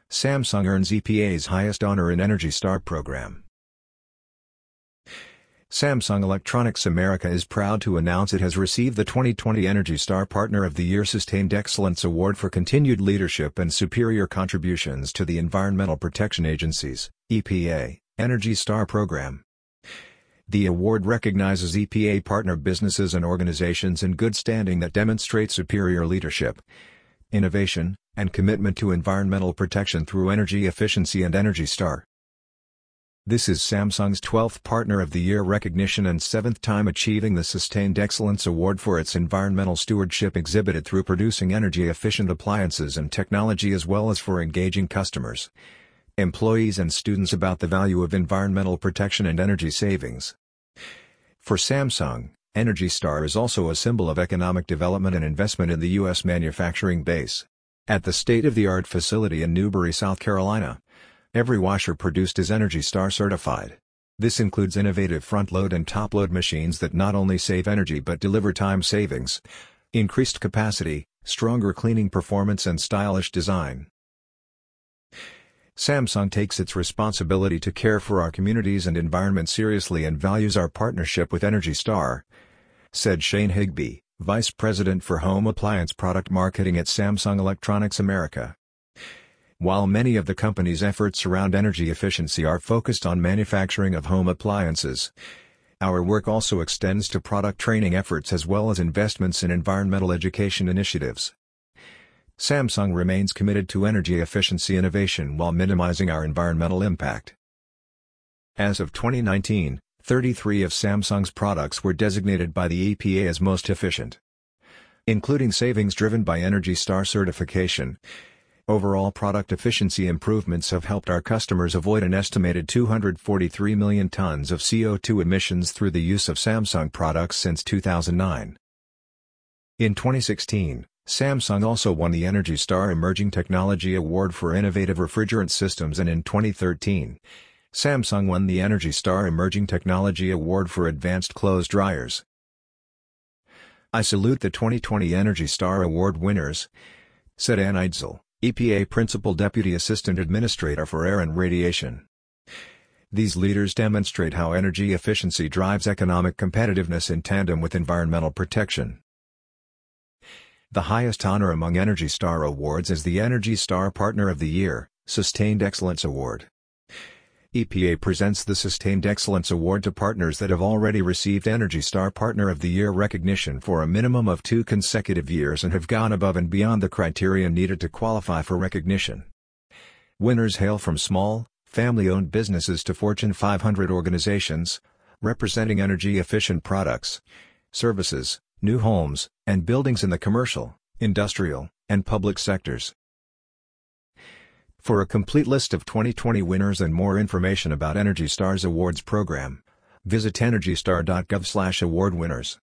Samsung earns EPA's highest honor in Energy Star program. Samsung Electronics America is proud to announce it has received the 2020 Energy Star Partner of the Year Sustained Excellence Award for continued leadership and superior contributions to the Environmental Protection Agency's (EPA) Energy Star program. The award recognizes EPA partner businesses and organizations in good standing that demonstrate superior leadership, innovation, and commitment to environmental protection through energy efficiency and Energy Star. This is Samsung's 12th Partner of the Year recognition and 7th time achieving the Sustained Excellence Award for its environmental stewardship exhibited through producing energy-efficient appliances and technology as well as for engaging customers, employees and students about the value of environmental protection and energy savings. For Samsung, Energy Star is also a symbol of economic development and investment in the U.S. manufacturing base. At the state-of-the-art facility in Newberry, South Carolina, every washer produced is Energy Star certified. This includes innovative front-load and top-load machines that not only save energy but deliver time savings, increased capacity, stronger cleaning performance and stylish design. Samsung takes its responsibility to care for our communities and environment seriously and values our partnership with Energy Star, said Shane Higby, Vice President for Home Appliance Product Marketing at Samsung Electronics America. While many of the company's efforts around energy efficiency are focused on manufacturing of home appliances, our work also extends to product training efforts as well as investments in environmental education initiatives. Samsung remains committed to energy efficiency innovation while minimizing our environmental impact. As of 2019, 33 of Samsung's products were designated by the EPA as most efficient, including savings driven by Energy Star certification. Overall product efficiency improvements have helped our customers avoid an estimated 243 million tons of CO2 emissions through the use of Samsung products since 2009. In 2016, Samsung also won the Energy Star Emerging Technology Award for innovative refrigerant systems, and in 2013, Samsung won the Energy Star Emerging Technology Award for advanced clothes dryers. I salute the 2020 Energy Star Award winners, said Ann Eidzel, EPA Principal Deputy Assistant Administrator for Air and Radiation. These leaders demonstrate how energy efficiency drives economic competitiveness in tandem with environmental protection. The highest honor among Energy Star awards is the Energy Star Partner of the Year, Sustained Excellence Award. EPA presents the Sustained Excellence Award to partners that have already received Energy Star Partner of the Year recognition for a minimum of 2 consecutive years and have gone above and beyond the criteria needed to qualify for recognition. Winners hail from small, family-owned businesses to Fortune 500 organizations, representing energy-efficient products, services, new homes, and buildings in the commercial, industrial, and public sectors. For a complete list of 2020 winners and more information about Energy Star's awards program, visit energystar.gov/award winners.